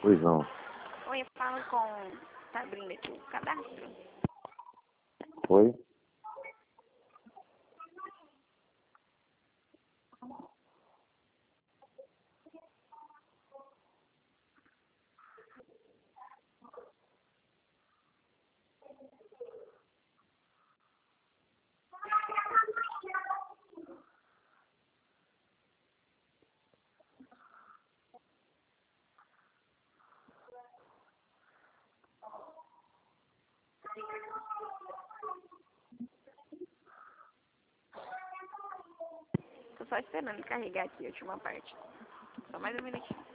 Pois não. Oi, eu falo com... Tá abrindo aqui o cadastro? Foi? Tô só esperando carregar aqui a última parte. Só mais um minutinho.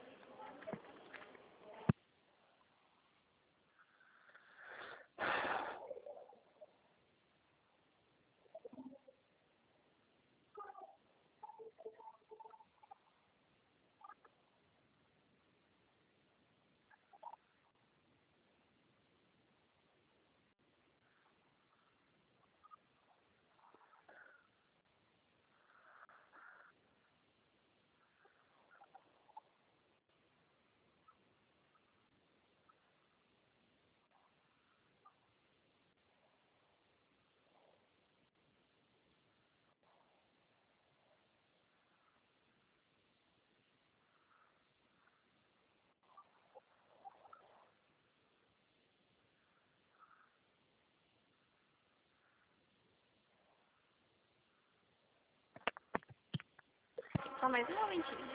Só mais um momentinho.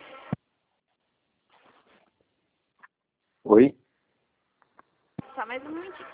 Oi? Só mais um momentinho.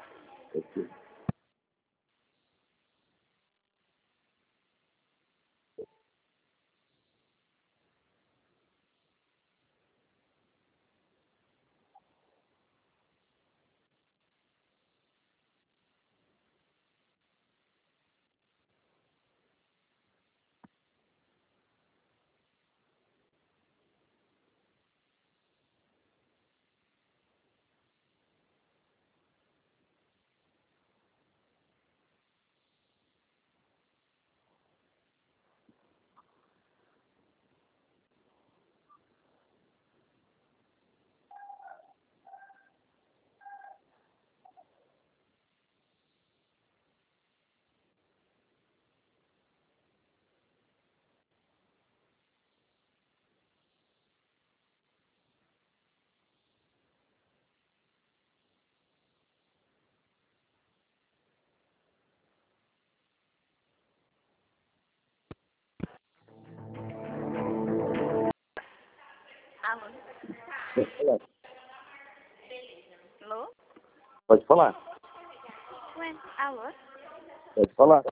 Alô? Pode falar. Alô? Pode falar. Ué, alô? Pode falar.